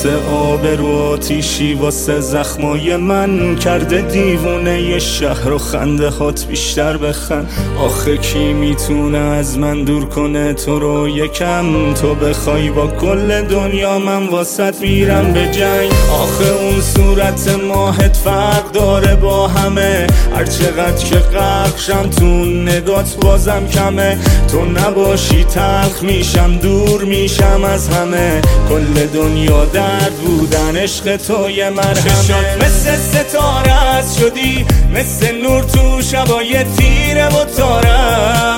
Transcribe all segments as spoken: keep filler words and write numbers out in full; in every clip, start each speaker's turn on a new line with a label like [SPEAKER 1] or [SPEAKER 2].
[SPEAKER 1] واسه آبرو آتیشی واسه زخمای من کرده دیوونه ی شهر و خنده هات بیشتر بخند. آخه کی میتونه از من دور کنه تو رو یکم؟ تو بخوای با کل دنیا من واسط میرم به جنگ. آخه اون صورت ماهت فرق داره با همه، هر چقدر که غرقشم تو نگات بازم کمه. تو نباشی تلخ میشم دور میشم از همه، کل دنیا درد بودن عشق تو یه مرهمه. چشات مثل ستاره است شدی مثل نور تو شبای تیره و تارم،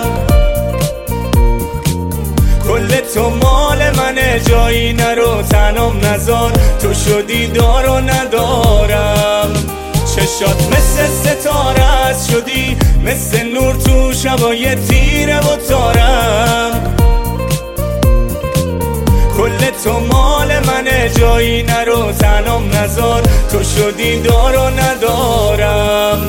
[SPEAKER 1] کل تو مال منه جایی نرو تنم نزار، تو شدی دار و ندارم. چشات مثل ستاره است شدی مثل نور تو شبای تیره و تارم، کل تو مال منه جایی نرو تنم نزار، تو شدی دار و ندارم.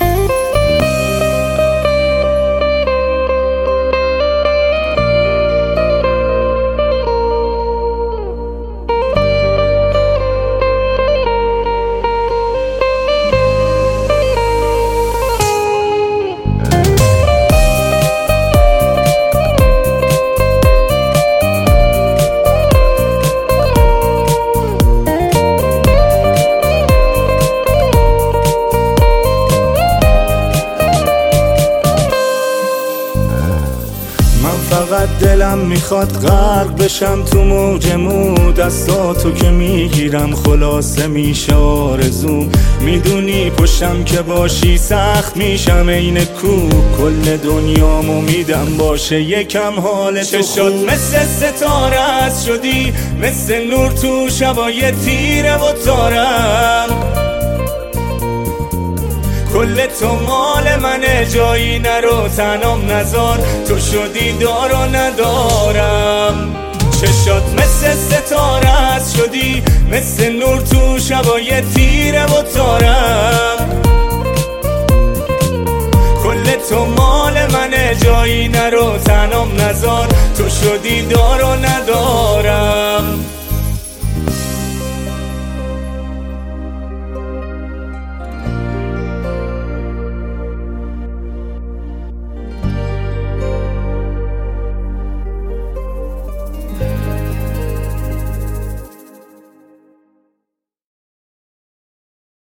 [SPEAKER 1] فقط دلم میخواد غرق بشم تو موج مو، دستاتو که میگیرم خلاصه میشه آرزوم. میدونی پشتم که باشی سخت میشم عین کو، کل دنیامو میدم باشه یکم حال تو. چشات مثل ستاره است شدی مثل نور تو شبای تیره و تارم، کل تو مال منه جایی نرو تنم نزار، تو شدی دار و ندارم. چشات مثل ستاره است شدی مثل نور تو شبای تیره و تارم، کل تو مال منه جایی نرو تنم نزار، تو شدی دار و ندارم.